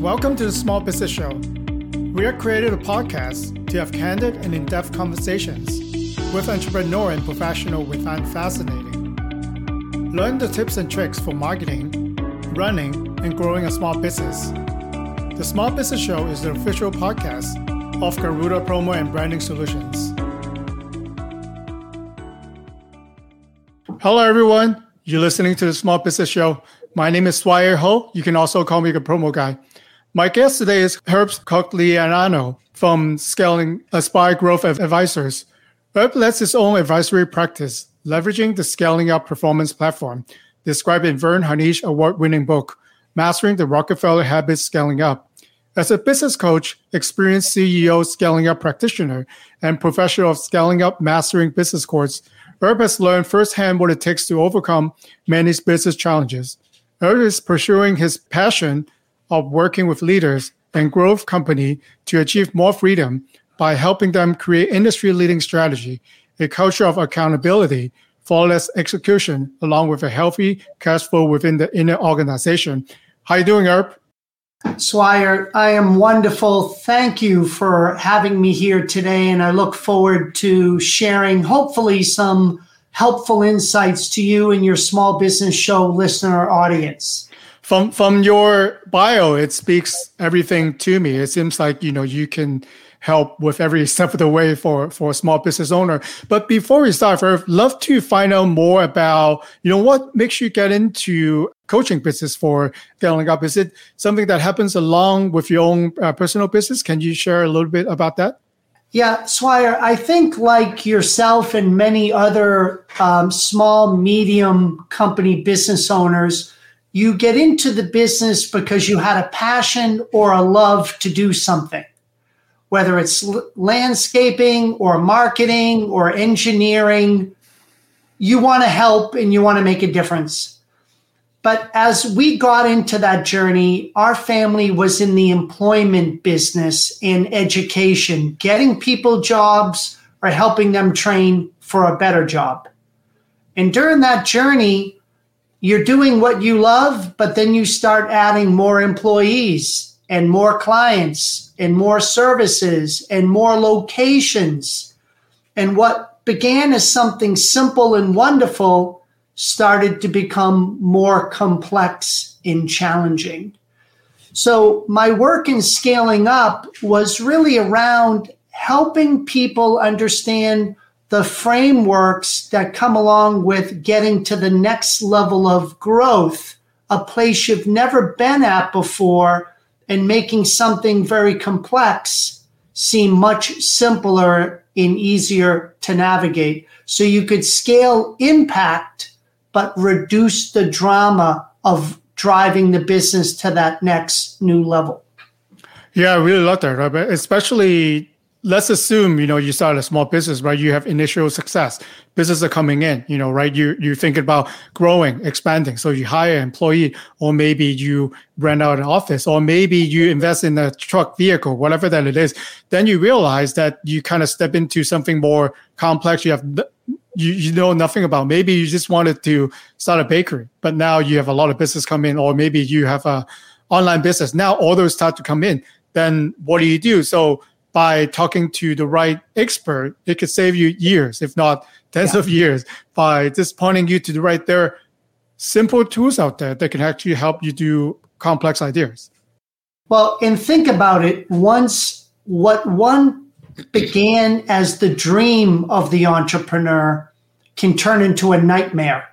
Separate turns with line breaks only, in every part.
Welcome to the Small Business Show. We have created a podcast to have candid and in-depth conversations with entrepreneur and professional we find fascinating. Learn the tips and tricks for marketing, running, and growing a small business. The Small Business Show is the official podcast of Garuda Promo and Branding Solutions. Hello, everyone. You're listening to the Small Business Show. My name is Swire Ho. You can also call me the promo guy. My guest today is Herb Cogliano from Scaling Aspire Growth Advisors. Herb leads his own advisory practice, leveraging the Scaling Up Performance platform, described in Verne Harnish award-winning book, Mastering the Rockefeller Habits Scaling Up. As a business coach, experienced CEO, Scaling Up practitioner, and professional of Scaling Up Mastering Business course, Herb has learned firsthand what it takes to overcome many business challenges. Herb is pursuing his passion of working with leaders and growth company to achieve more freedom by helping them create industry-leading strategy, a culture of accountability, flawless execution, along with a healthy cash flow within the inner organization. How you doing, Herb?
Swire, I am wonderful. Thank you for having me here today, and I look forward to sharing, hopefully, some helpful insights to you and your Small Business Show listener audience.
From your bio, it speaks everything to me. It seems like, you can help with every step of the way for a small business owner. But before we start, I'd love to find out more about, what makes you get into coaching business for Scaling Up? Is it something that happens along with your own personal business? Can you share a little bit about that?
Yeah, Swire, I think like yourself and many other small, medium company business owners, you get into the business because you had a passion or a love to do something, whether it's landscaping or marketing or engineering. You want to help and you want to make a difference. But as we got into that journey, our family was in the employment business and education, getting people jobs or helping them train for a better job. And during that journey, you're doing what you love, but then you start adding more employees and more clients and more services and more locations. And what began as something simple and wonderful started to become more complex and challenging. So my work in Scaling Up was really around helping people understand the frameworks that come along with getting to the next level of growth, a place you've never been at before, and making something very complex seem much simpler and easier to navigate. So you could scale impact, but reduce the drama of driving the business to that next new level.
Yeah, I really love that, right? Especially, let's assume, you start a small business, right? You have initial success. Business are coming in, right? You're thinking about growing, expanding. So you hire an employee, or maybe you rent out an office, or maybe you invest in a truck vehicle, whatever that it is. Then you realize that you kind of step into something more complex. You know nothing about. Maybe you just wanted to start a bakery, but now you have a lot of business come in, or maybe you have a online business. Now all those start to come in. Then what do you do? So by talking to the right expert, it could save you years, if not tens of years, by just pointing you to the right. There are simple tools out there that can actually help you do complex ideas.
Well, and think about it. Once what one began as the dream of the entrepreneur can turn into a nightmare.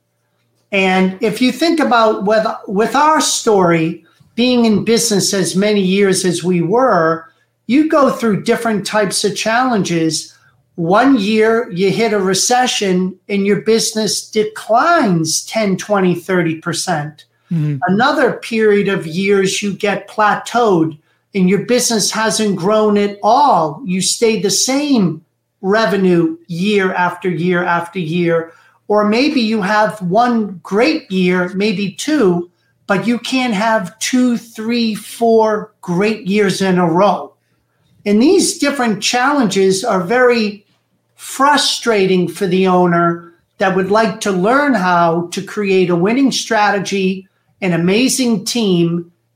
And if you think about with our story, being in business as many years as we were, you go through different types of challenges. One year you hit a recession and your business declines 10, 20, 30%. Mm-hmm. Another period of years you get plateaued and your business hasn't grown at all. You stay the same revenue year after year after year. Or maybe you have one great year, maybe two, but you can't have 2, 3, 4 great years in a row. And these different challenges are very frustrating for the owner that would like to learn how to create a winning strategy, an amazing team,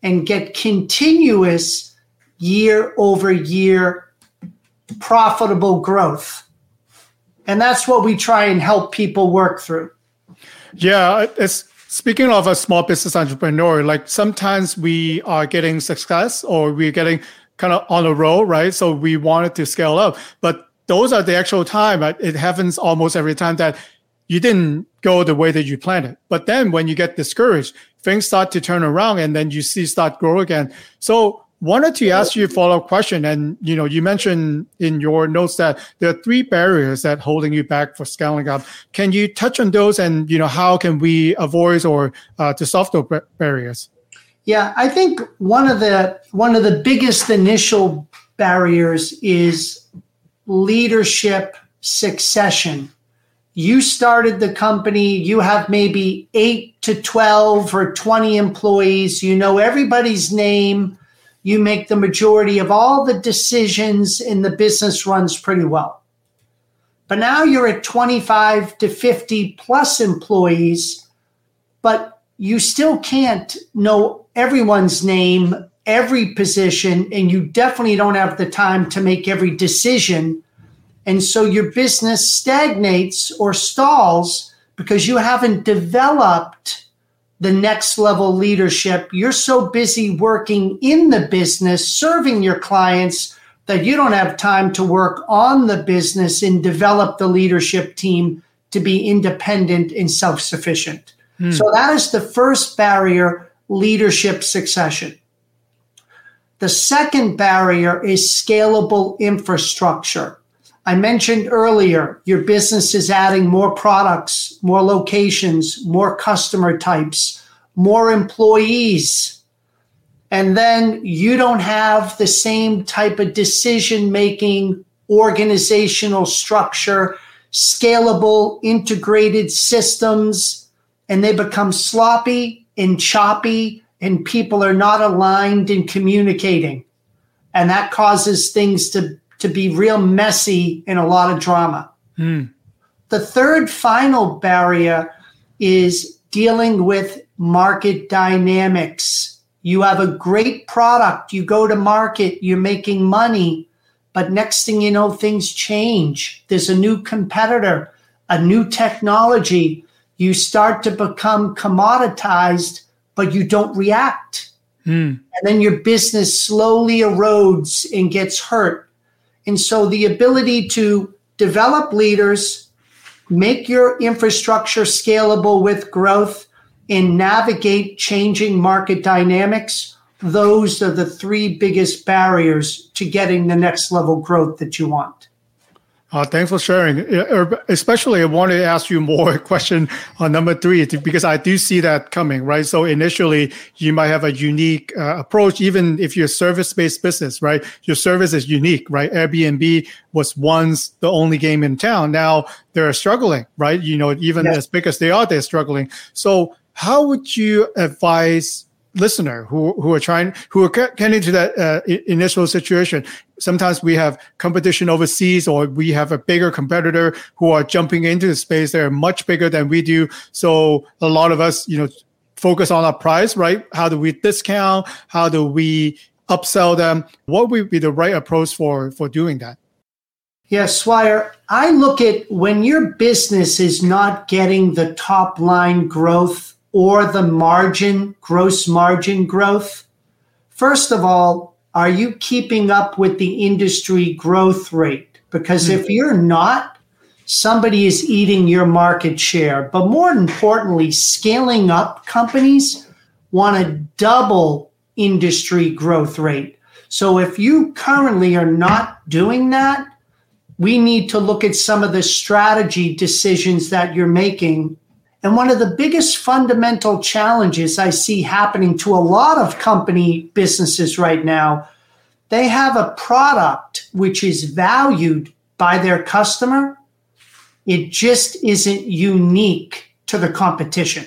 and get continuous year over year profitable growth. And that's what we try and help people work through.
Yeah, it's speaking of a small business entrepreneur, like sometimes we are getting success or we're getting kind of on a roll, right? So we wanted to scale up, but those are the actual time. It happens almost every time that you didn't go the way that you planned it. But then when you get discouraged, things start to turn around and then you start grow again. So wanted to ask you a follow-up question. And, you mentioned in your notes that there are 3 barriers that holding you back for scaling up. Can you touch on those and, how can we avoid or to solve those barriers?
Yeah, I think one of the biggest initial barriers is leadership succession. You started the company, you have maybe 8 to 12 or 20 employees, you know everybody's name, you make the majority of all the decisions, and the business runs pretty well. But now you're at 25 to 50 plus employees, but you still can't know everyone's name, every position, and you definitely don't have the time to make every decision. And so your business stagnates or stalls because you haven't developed the next level leadership. You're so busy working in the business, serving your clients, that you don't have time to work on the business and develop the leadership team to be independent and self-sufficient. So that is the first barrier, leadership succession. The second barrier is scalable infrastructure. I mentioned earlier, your business is adding more products, more locations, more customer types, more employees. And then you don't have the same type of decision-making, organizational structure, scalable, integrated systems, and they become sloppy and choppy, and people are not aligned in communicating. And that causes things to be real messy and a lot of drama. The third final barrier is dealing with market dynamics. You have a great product, you go to market, you're making money, but next thing you know, things change. There's a new competitor, a new technology. You start to become commoditized, but you don't react. And then your business slowly erodes and gets hurt. And so the ability to develop leaders, make your infrastructure scalable with growth, and navigate changing market dynamics, those are the 3 biggest barriers to getting the next level growth that you want.
Thanks for sharing. Especially, I wanted to ask you more question on number 3, because I do see that coming, right? So initially, you might have a unique approach, even if you're a service-based business, right? Your service is unique, right? Airbnb was once the only game in town. Now they're struggling, right? Even as big as they are, they're struggling. So how would you advise listener who are getting into that initial situation? Sometimes we have competition overseas, or we have a bigger competitor who are jumping into the space. They're much bigger than we do. So a lot of us, focus on our price, right? How do we discount? How do we upsell them? What would be the right approach for doing that?
Yes, Swire, I look at when your business is not getting the top line growth or the gross margin growth. First of all, are you keeping up with the industry growth rate? Because if you're not, somebody is eating your market share. But more importantly, scaling up companies want to double industry growth rate. So if you currently are not doing that, we need to look at some of the strategy decisions that you're making. And one of the biggest fundamental challenges I see happening to a lot of company businesses right now, they have a product which is valued by their customer. It just isn't unique to the competition.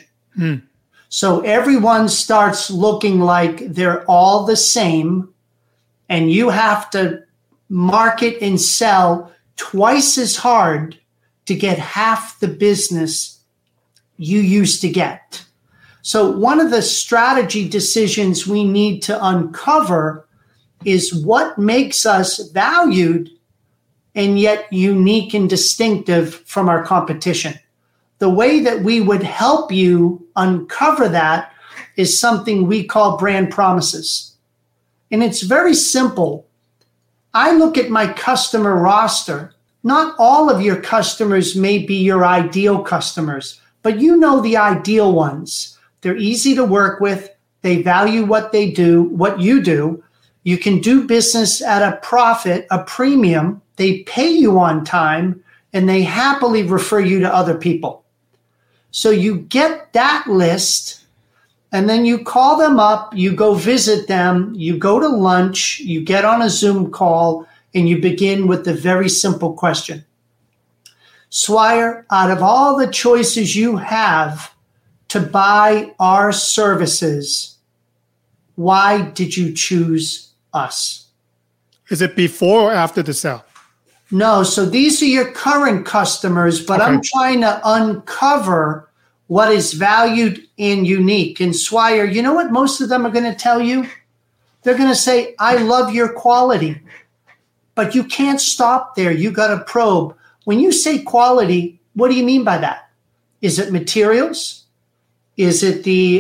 So everyone starts looking like they're all the same, and you have to market and sell twice as hard to get half the business you used to get. So one of the strategy decisions we need to uncover is what makes us valued and yet unique and distinctive from our competition. The way that we would help you uncover that is something we call brand promises. And it's very simple. I look at my customer roster. Not all of your customers may be your ideal customers, but you know the ideal ones. They're easy to work with. They value what they do, what you do. You can do business at a profit, a premium. They pay you on time, and they happily refer you to other people. So you get that list, and then you call them up, you go visit them, you go to lunch, you get on a Zoom call, and you begin with the very simple question. Swire, out of all the choices you have to buy our services, why did you choose us?
Is it before or after the sale?
No, so these are your current customers, but okay. I'm trying to uncover what is valued and unique. And Swire, you know what most of them are going to tell you? They're going to say, I love your quality. But you can't stop there. You got to probe. When you say quality, what do you mean by that? Is it materials? Is it the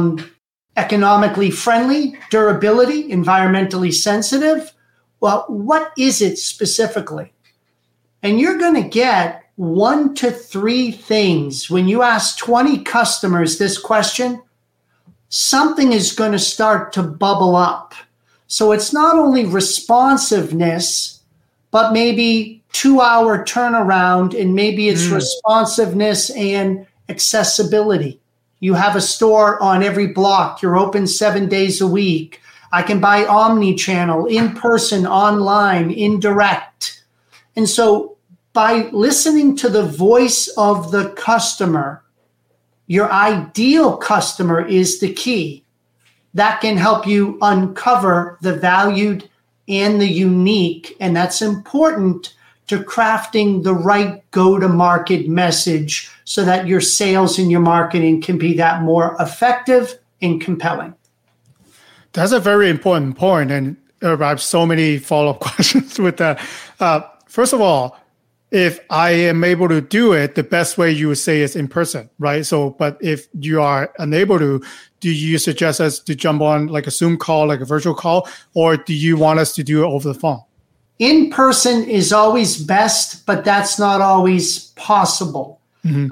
economically friendly, durability, environmentally sensitive? Well, what is it specifically? And you're going to get 1 to 3 things. When you ask 20 customers this question, something is going to start to bubble up. So it's not only responsiveness, but maybe 2-hour turnaround, and maybe it's responsiveness and accessibility. You have a store on every block. You're open 7 days a week. I can buy omni-channel, in-person, online, indirect. And so by listening to the voice of the customer, your ideal customer is the key. That can help you uncover the valued and the unique. And that's important to crafting the right go-to-market message so that your sales and your marketing can be that more effective and compelling.
That's a very important point, and I have so many follow-up questions with that. First of all, if I am able to do it, the best way you would say is in person, right? So, but if you are unable to, do you suggest us to jump on like a Zoom call, like a virtual call, or do you want us to do it over the phone?
In person is always best, but that's not always possible. Mm-hmm.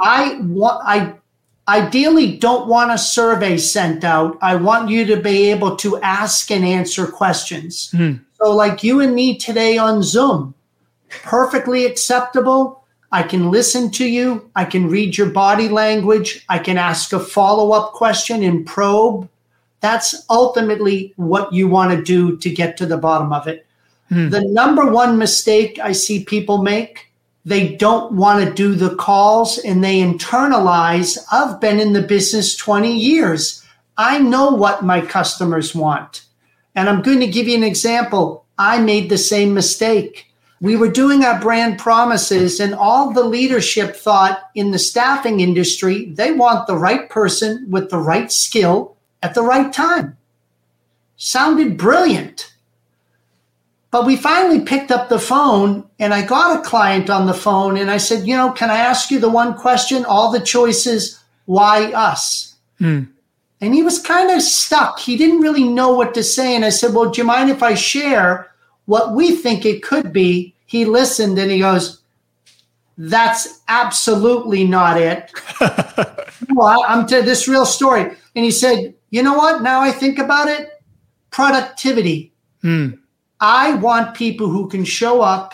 I ideally don't want a survey sent out. I want you to be able to ask and answer questions. Mm-hmm. So like you and me today on Zoom, perfectly acceptable. I can listen to you. I can read your body language. I can ask a follow-up question and probe. That's ultimately what you want to do to get to the bottom of it. Mm-hmm. The number one mistake I see people make, they don't want to do the calls and they internalize, I've been in the business 20 years. I know what my customers want. And I'm going to give you an example. I made the same mistake. We were doing our brand promises and all the leadership thought in the staffing industry, they want the right person with the right skill at the right time. Sounded brilliant. But we finally picked up the phone and I got a client on the phone and I said, can I ask you the one question? All the choices, why us? And he was kind of stuck. He didn't really know what to say. And I said, well, do you mind if I share what we think it could be? He listened and he goes, that's absolutely not it. Well, I'm to this real story. And he said, you know what? Now I think about it, productivity. I want people who can show up,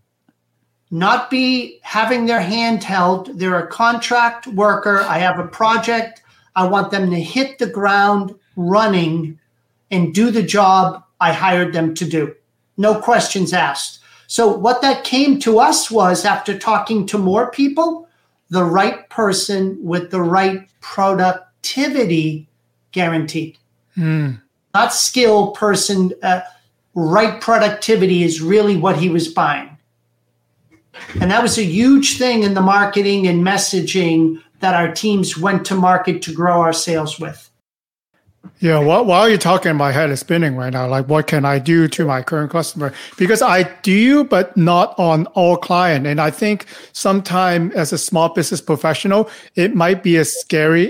not be having their hand held. They're a contract worker. I have a project. I want them to hit the ground running and do the job I hired them to do. No questions asked. So what that came to us was, after talking to more people, the right person with the right productivity guaranteed. Not skill person. Right productivity is really what he was buying. And that was a huge thing in the marketing and messaging that our teams went to market to grow our sales with.
Yeah, while you're talking, my head is spinning right now. Like, what can I do to my current customer? Because I do, but not on all client. And I think sometimes as a small business professional, it might be a scary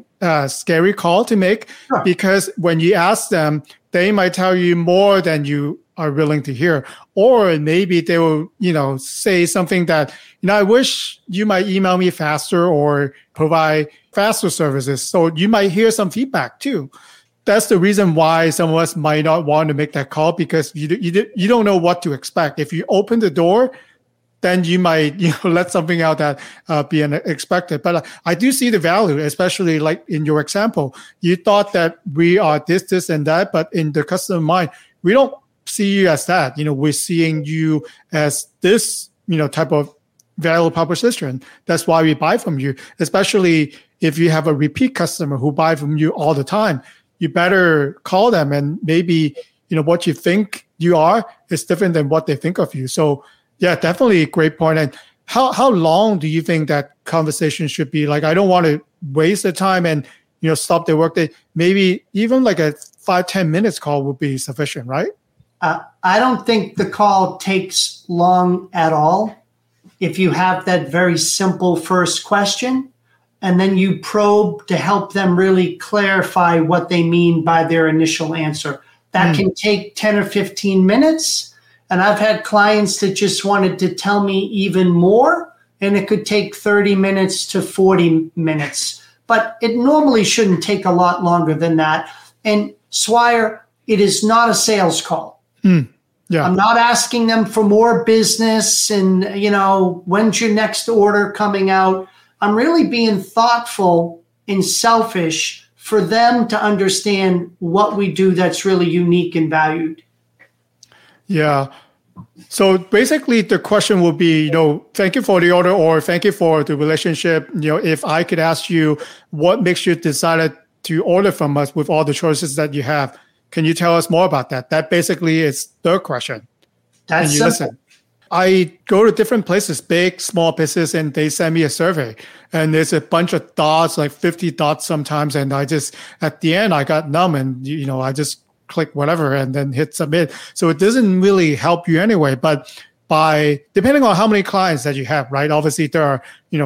call to make.
Sure.
Because when you ask them, they might tell you more than you are willing to hear. Or maybe they will, say something that, I wish you might email me faster or provide faster services. So you might hear some feedback too. That's the reason why some of us might not want to make that call, because you don't know what to expect. If you open the door, then you might let something out that be unexpected. But I do see the value, especially like in your example. You thought that we are this, and that, but in the customer mind, we don't see you as that. We're seeing you as this, type of value proposition. That's why we buy from you, especially if you have a repeat customer who buy from you all the time. You better call them, and maybe, what you think you are is different than what they think of you. So yeah, definitely a great point. And how long do you think that conversation should be? Like, I don't want to waste the time and, stop their workday. Maybe even like a 5-10 minutes call would be sufficient, right?
I don't think the call takes long at all. If you have that very simple first question, and then you probe to help them really clarify what they mean by their initial answer. That can take 10 or 15 minutes. And I've had clients that just wanted to tell me even more, and it could take 30 minutes to 40 minutes. But it normally shouldn't take a lot longer than that. And Swire, it is not a sales call.
Yeah.
I'm not asking them for more business and, when's your next order coming out? I'm really being thoughtful and selfish for them to understand what we do that's really unique and valued.
Yeah. So basically the question would be, thank you for the order, or thank you for the relationship. If I could ask you what makes you decided to order from us with all the choices that you have, can you tell us more about that? That basically is the question.
That's
simple. Listen. I go to different places, big, small business, and they send me a survey. And there's a bunch of dots, like 50 dots sometimes. And I just, at the end, I got numb and, I just click whatever and then hit submit. So it doesn't really help you anyway. But depending on how many clients that you have, right? Obviously, there are,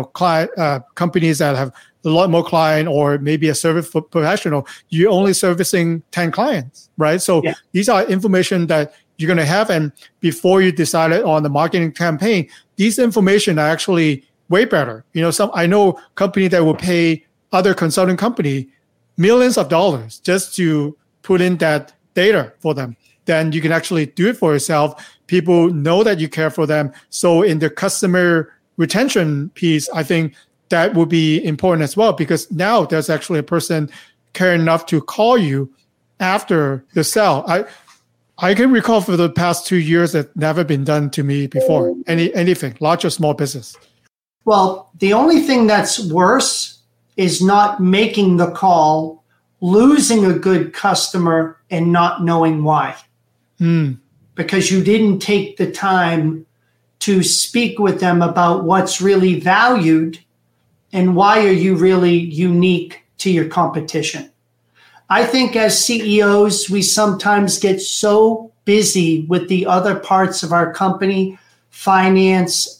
companies that have a lot more client, or maybe a service professional, you're only servicing 10 clients, right? So these are information that you're going to have. And before you decided on the marketing campaign, these information are actually way better. I know company that will pay other consulting company millions of dollars just to put in that data for them. Then you can actually do it for yourself. People know that you care for them. So in the customer retention piece, I think that would be important as well, because now there's actually a person caring enough to call you after the sale. I can recall for the past 2 years that never been done to me before. Anything, large or small business.
Well, the only thing that's worse is not making the call, losing a good customer, and not knowing why. Because you didn't take the time to speak with them about what's really valued and why are you really unique to your competition. I think as CEOs, we sometimes get so busy with the other parts of our company, finance,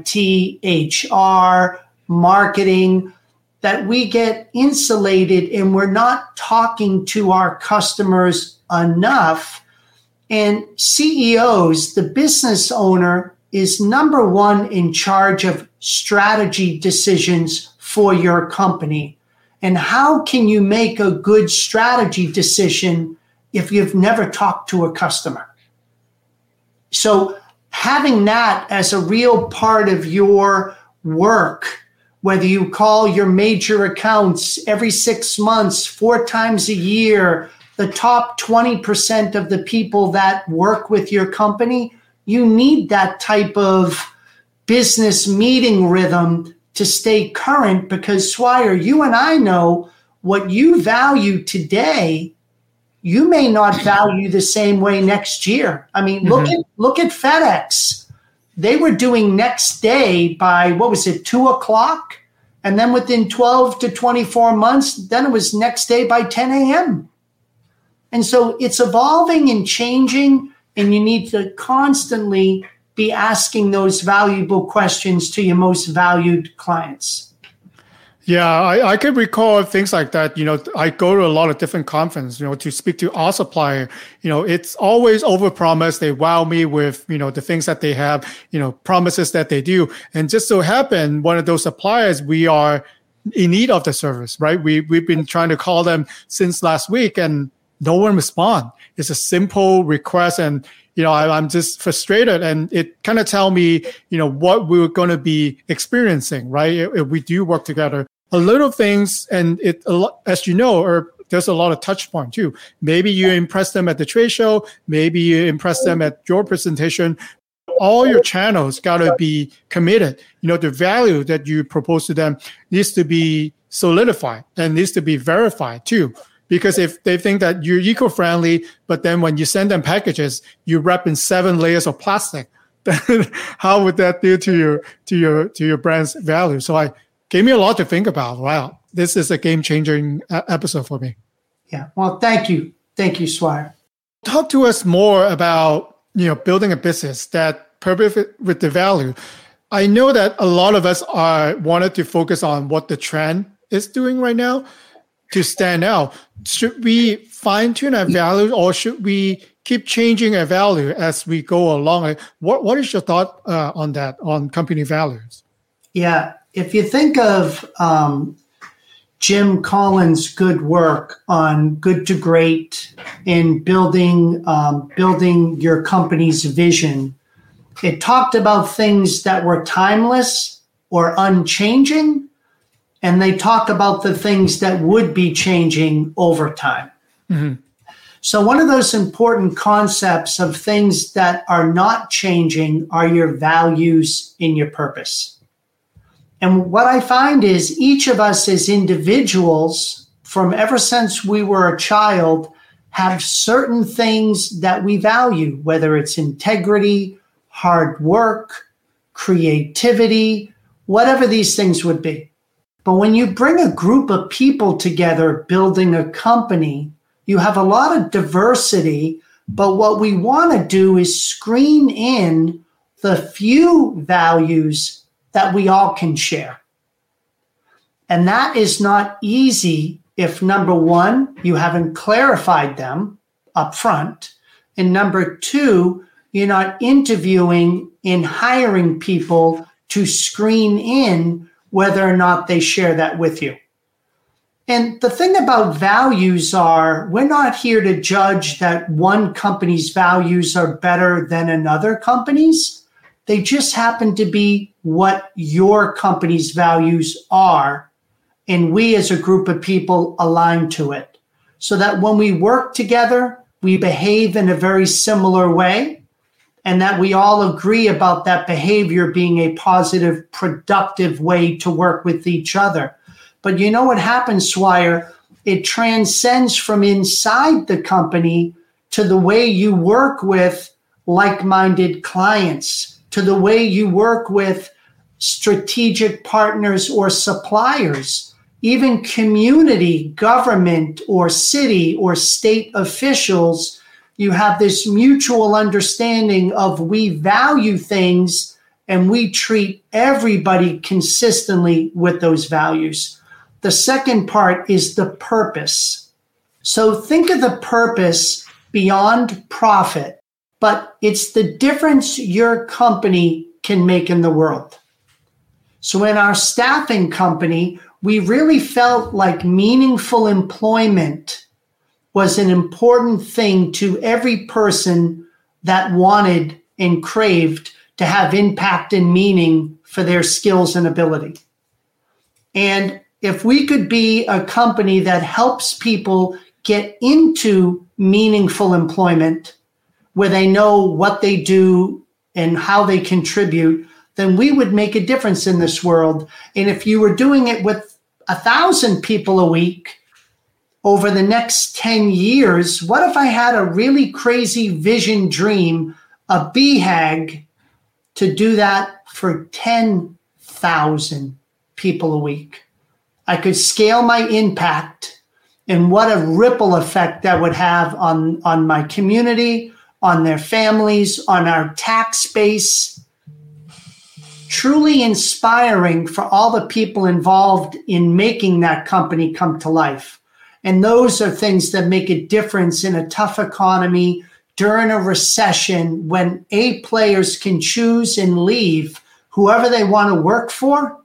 IT, HR, marketing, that we get insulated and we're not talking to our customers enough. And CEOs, the business owner, is number one in charge of strategy decisions for your company. And how can you make a good strategy decision if you've never talked to a customer? So having that as a real part of your work, whether you call your major accounts every 6 months, 4 times a year, the top 20% of the people that work with your company, you need that type of business meeting rhythm to stay current, because Swire, you and I know what you value today, you may not value the same way next year. I mean, look at FedEx. They were doing next day by, 2:00? And then within 12 to 24 months, then it was next day by 10 a.m. And so it's evolving and changing, and you need to constantly be asking those valuable questions to your most valued clients.
Yeah, I could recall things like that. I go to a lot of different conferences, to speak to our supplier. It's always overpromised. They wow me with, the things that they have, promises that they do. And just so happen, one of those suppliers, we are in need of the service, right? We've been trying to call them since last week and no one respond. It's a simple request. And, I'm just frustrated, and it kind of tell me, what we're going to be experiencing, right? If we do work together. A little things, and as you know, there's a lot of touch point too. Maybe you impress them at the trade show. Maybe you impress them at your presentation. All your channels got to be committed. The value that you propose to them needs to be solidified and needs to be verified too. Because if they think that you're eco-friendly, but then when you send them packages, you wrap in 7 layers of plastic, then how would that do to your brand's value? So I gave me a lot to think about. Wow, this is a game-changing episode for me.
Yeah. Well, thank you. Thank you, Swire.
Talk to us more about, building a business that purpose with the value. I know that a lot of us wanted to focus on what the trend is doing right now to stand out. Should we fine-tune our value, or should we keep changing our value as we go along? What is your thought on that, on company values?
Yeah. If you think of Jim Collins' good work on Good to Great in building your company's vision, it talked about things that were timeless or unchanging, and they talk about the things that would be changing over time. Mm-hmm. So one of those important concepts of things that are not changing are your values and your purpose. And what I find is each of us as individuals, from ever since we were a child, have certain things that we value, whether it's integrity, hard work, creativity, whatever these things would be. But when you bring a group of people together building a company, you have a lot of diversity, but what we want to do is screen in the few values that we all can share. And that is not easy if, number one, you haven't clarified them up front, and number two, you're not interviewing and hiring people to screen in whether or not they share that with you. And the thing about values are, we're not here to judge that one company's values are better than another company's. They just happen to be what your company's values are, and we as a group of people align to it, so that when we work together, we behave in a very similar way, and that we all agree about that behavior being a positive, productive way to work with each other. But you know what happens, Swire? It transcends from inside the company to the way you work with like-minded clients, to the way you work with strategic partners or suppliers, even community, government, or city or state officials. You have this mutual understanding of we value things and we treat everybody consistently with those values. The second part is the purpose. So think of the purpose beyond profit, but it's the difference your company can make in the world. So in our staffing company, we really felt like meaningful employment was an important thing to every person that wanted and craved to have impact and meaning for their skills and ability. And if we could be a company that helps people get into meaningful employment where they know what they do and how they contribute, then we would make a difference in this world. And if you were doing it with 1,000 people a week over the next 10 years, what if I had a really crazy vision dream, a BHAG, to do that for 10,000 people a week. I could scale my impact and what a ripple effect that would have on my community, on their families, on our tax base. Truly inspiring for all the people involved in making that company come to life. And those are things that make a difference in a tough economy during a recession when A players can choose and leave whoever they want to work for.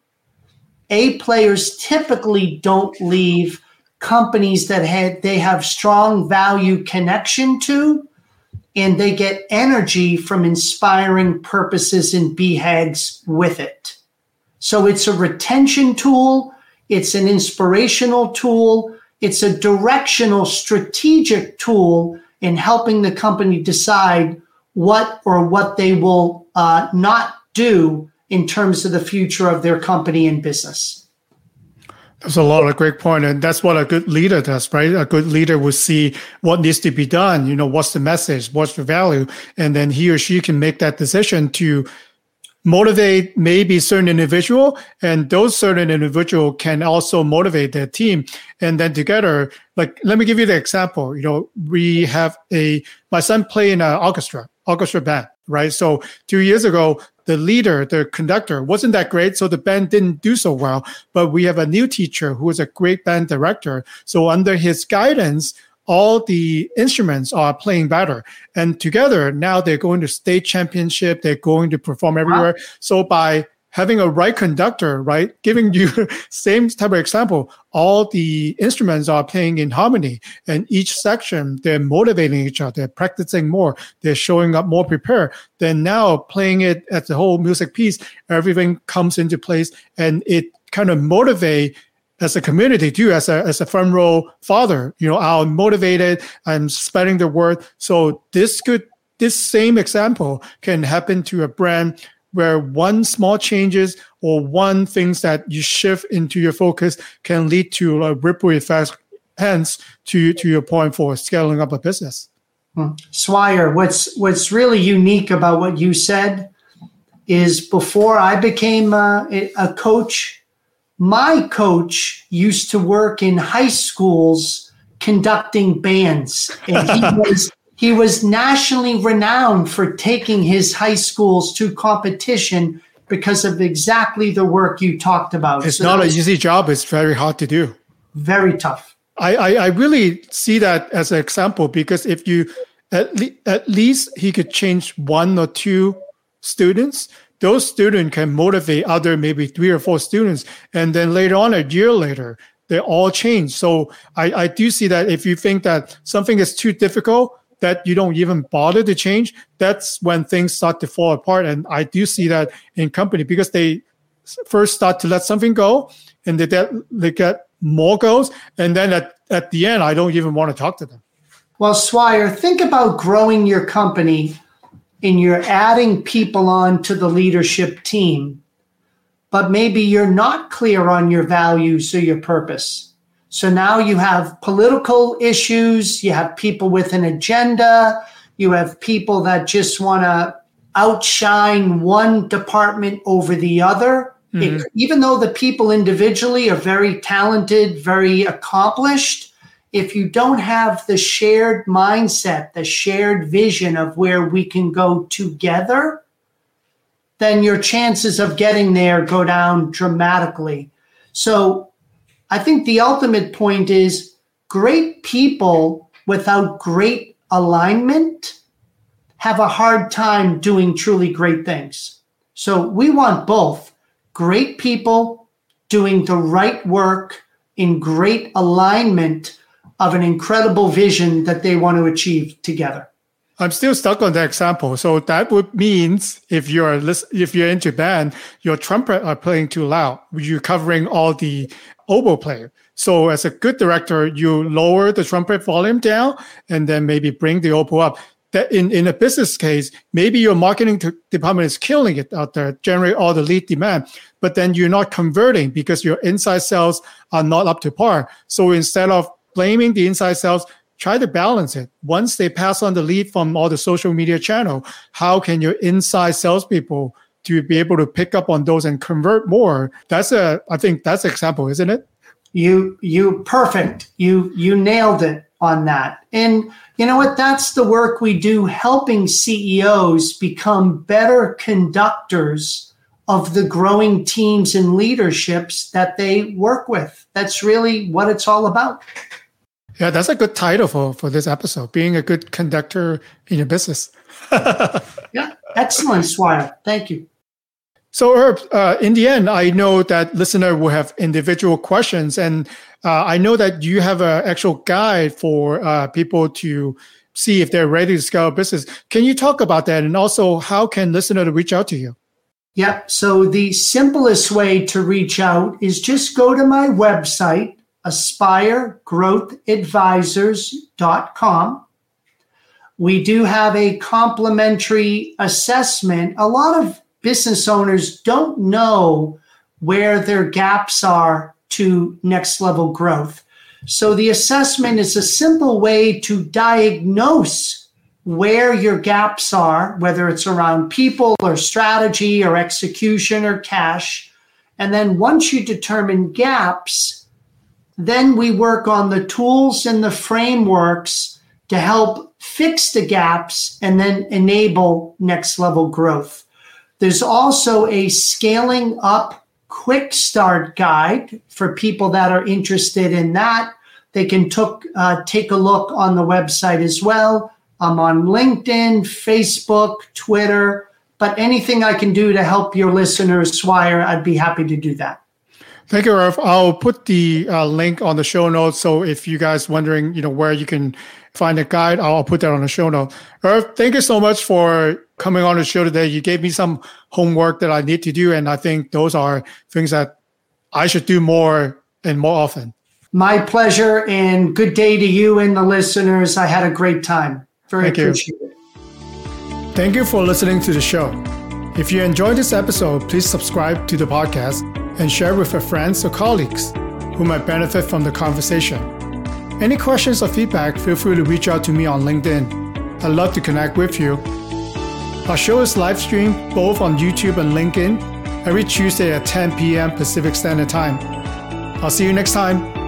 A players typically don't leave companies that they have strong value connection to, and they get energy from inspiring purposes and BHAGs with it. So it's a retention tool, it's an inspirational tool, it's a directional strategic tool in helping the company decide what they will not do in terms of the future of their company and business.
There's a lot of great points, and that's what a good leader does, right? A good leader will see what needs to be done, what's the message, what's the value, and then he or she can make that decision to motivate maybe certain individual, and those certain individual can also motivate their team. And then together, like, let me give you the example. We have my son play in an orchestra band, right? So 2 years ago, the conductor wasn't that great, so the band didn't do so well. But we have a new teacher who is a great band director. So under his guidance, all the instruments are playing better. And together, now they're going to state championship. They're going to perform everywhere. Wow. So by having a right conductor, right, giving you same type of example, all the instruments are playing in harmony. And each section, they're motivating each other. They're practicing more. They're showing up more prepared. Then now playing it as the whole music piece, everything comes into place. And it kind of motivate as a community too, as a front row father, I'm motivated, I'm spreading the word. So this same example can happen to a brand where one small changes or one things that you shift into your focus can lead to a ripple effect, hence to your point for scaling up a business.
Swire, what's really unique about what you said is before I became a coach, my coach used to work in high schools conducting bands, and he was nationally renowned for taking his high schools to competition because of exactly the work you talked about.
It's not an easy job. It's very hard to do.
Very tough.
I really see that as an example because if you at least he could change one or two students, those students can motivate other maybe 3 or 4 students. And then later on, a year later, they all change. So I do see that if you think that something is too difficult, that you don't even bother to change, that's when things start to fall apart. And I do see that in company because they first start to let something go and they get more goals. And then at the end, I don't even want to talk to them.
Well, Swire, think about growing your company and you're adding people on to the leadership team, but maybe you're not clear on your values or your purpose. So now you have political issues, you have people with an agenda, you have people that just want to outshine one department over the other. Mm-hmm. Even though the people individually are very talented, very accomplished, if you don't have the shared mindset, the shared vision of where we can go together, then your chances of getting there go down dramatically. So I think the ultimate point is great people without great alignment have a hard time doing truly great things. So we want both great people doing the right work in great alignment of an incredible vision that they want to achieve together.
I'm still stuck on that example. So that would means if you're into band, your trumpet are playing too loud. You're covering all the oboe player. So as a good director, you lower the trumpet volume down and then maybe bring the oboe up. That in a business case, maybe your marketing department is killing it out there, generate all the lead demand, but then you're not converting because your inside sales are not up to par. So instead of blaming the inside sales, try to balance it. Once they pass on the lead from all the social media channel, how can your inside salespeople to be able to pick up on those and convert more. I think that's an example, isn't it?
You perfect. You nailed it on that. And you know what? That's the work we do, helping CEOs become better conductors of the growing teams and leaderships that they work with. That's really what it's all about.
Yeah, that's a good title for this episode, being a good conductor in your business.
Yeah, excellent, Swire. Thank you.
So, Herb, in the end, I know that listener will have individual questions, and I know that you have an actual guide for people to see if they're ready to scale a business. Can you talk about that? And also, how can listener reach out to you?
Yeah, so the simplest way to reach out is just go to my website, aspiregrowthadvisors.com. We do have a complimentary assessment. A lot of business owners don't know where their gaps are to next level growth. So the assessment is a simple way to diagnose where your gaps are, whether it's around people or strategy or execution or cash. And then once you determine gaps, then we work on the tools and the frameworks to help fix the gaps and then enable next level growth. There's also a scaling up quick start guide for people that are interested in that. They can take a look on the website as well. I'm on LinkedIn, Facebook, Twitter, but anything I can do to help your listeners, Swire, I'd be happy to do that.
Thank you, Irv. I'll put the link on the show notes. So if you guys wondering, where you can find a guide, I'll put that on the show note. Irv, thank you so much for coming on the show today. You gave me some homework that I need to do, and I think those are things that I should do more and more often. My pleasure, and good day to you and the listeners. I had a great time. Very appreciated. Thank you for listening to the show. If you enjoyed this episode, please subscribe to the podcast and share with your friends or colleagues who might benefit from the conversation. Any questions or feedback, feel free to reach out to me on LinkedIn. I'd love to connect with you. Our show is live streamed both on YouTube and LinkedIn every Tuesday at 10 p.m. Pacific Standard Time. I'll see you next time.